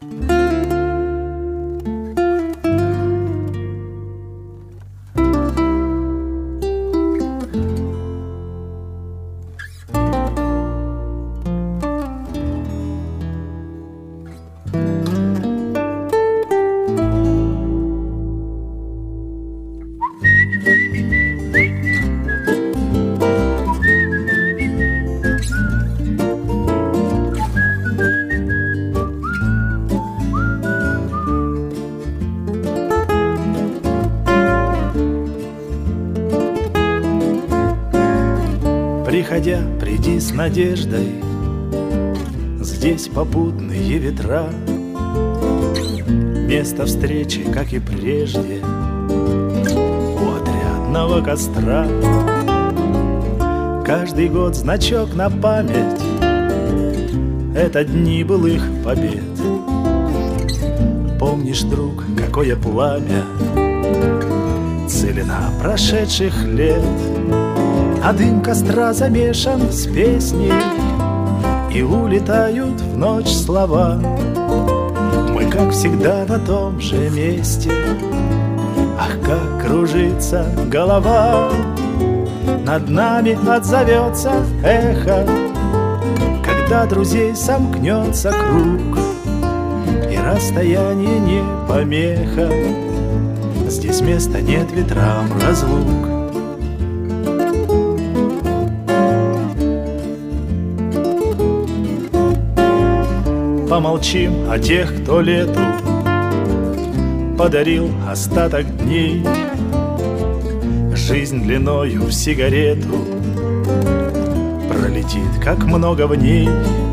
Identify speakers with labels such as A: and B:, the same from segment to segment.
A: Приходя, приди с надеждой, здесь попутные ветра, место встречи, как и прежде, у отрядного костра. Каждый год значок на память, это дни былых побед. Помнишь, друг, какое пламя, целина прошедших лет, а дым костра замешан с песней, и улетают в ночь слова. Мы, как всегда, на том же месте, ах, как кружится голова. Над нами отзовется эхо, когда друзей сомкнется круг, и расстояние не помеха, здесь места нет ветрам разлук. Помолчим о тех, кто лету подарил остаток дней, жизнь длиною в сигарету пролетит, как много в ней.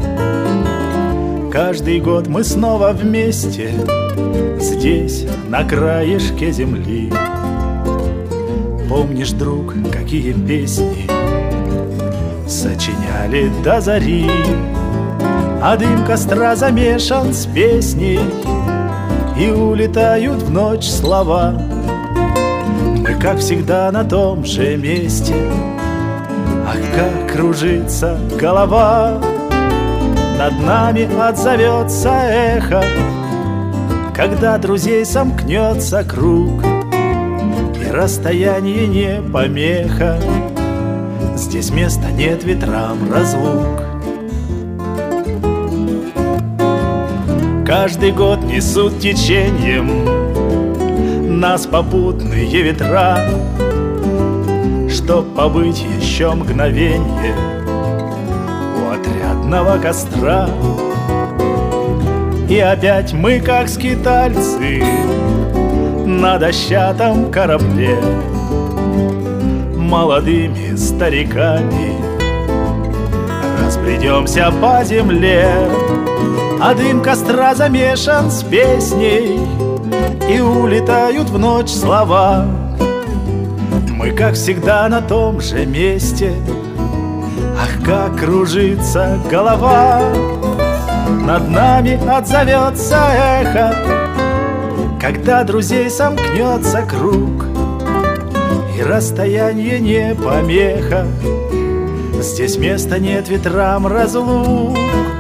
A: Каждый год мы снова вместе, здесь, на краешке земли. Помнишь, друг, какие песни сочиняли до зари, а дым костра замешан с песней, и улетают в ночь слова. Мы, как всегда, на том же месте, ах, как кружится голова. Над нами отзовется эхо, когда друзей сомкнется круг, и расстояние не помеха, здесь места нет ветрам разлук. Каждый год несут течением нас попутные ветра, чтоб побыть еще мгновенье у отрядного костра. И опять мы, как скитальцы, на дощатом корабле, молодыми стариками разбредемся по земле. А дым костра замешан с песней, и улетают в ночь слова. Мы, как всегда, на том же месте, ах, как кружится голова. Над нами отзовется эхо, когда друзей сомкнется круг, и расстояние не помеха, здесь места нет ветрам разлук.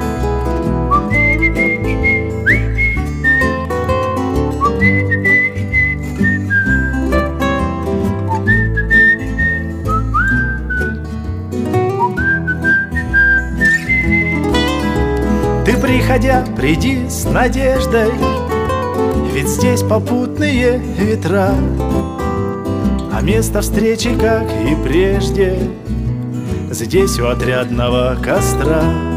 A: Ты, приходя, приди с надеждой, ведь здесь попутные ветра, а место встречи, как и прежде, здесь у отрядного костра.